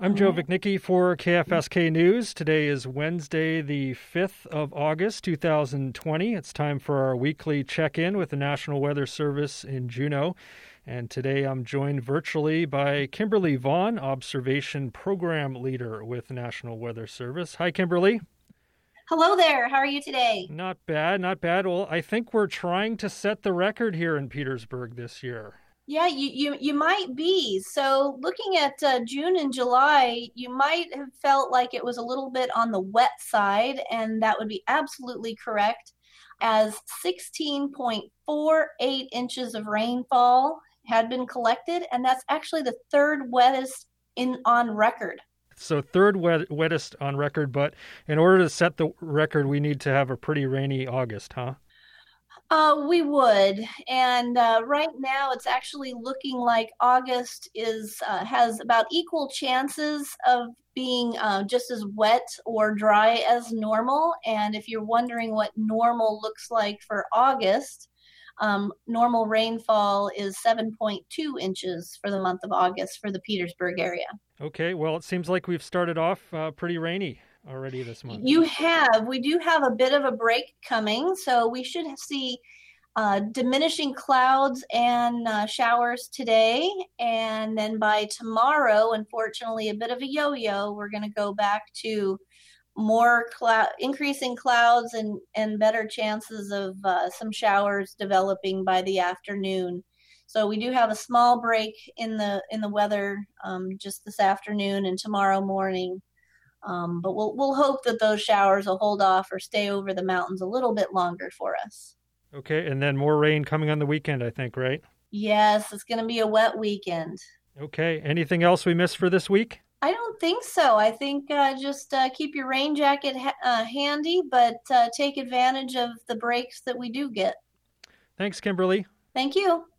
I'm Joe Vichnicki for KFSK News. Today is Wednesday, the 5th of August, 2020. It's time for our weekly check-in with the National Weather Service in Juneau. And today I'm joined virtually by Kimberly Vaughn, Observation Program Leader with the National Weather Service. Hi, Kimberly. Hello there. How are you today? Not bad, not bad. Well, I think we're trying to set the record here in Petersburg this year. Yeah, you might be. So, looking at June and July, you might have felt like it was a little bit on the wet side, and that would be absolutely correct, as 16.48 inches of rainfall had been collected, and that's actually the third wettest in on record. So wettest on record, but in order to set the record, we need to have a pretty rainy August, huh? We would, and right now it's actually looking like August is has about equal chances of being just as wet or dry as normal. And if you're wondering what normal looks like for August, normal rainfall is 7.2 inches for the month of August for the Petersburg area. Okay, well, it seems like we've started off pretty rainy already this month. We do have a bit of a break coming, so we should see diminishing clouds and showers today. And then by tomorrow, unfortunately, a bit of a yo-yo. We're going to go back to more increasing clouds and better chances of some showers developing by the afternoon. So we do have a small break in the weather just this afternoon and tomorrow morning. But we'll hope that those showers will hold off or stay over the mountains a little bit longer for us. Okay, and then more rain coming on the weekend, I think, right? Yes, it's going to be a wet weekend. Okay, anything else we missed for this week? I don't think so. I think just keep your rain jacket handy, but take advantage of the breaks that we do get. Thanks, Kimberly. Thank you.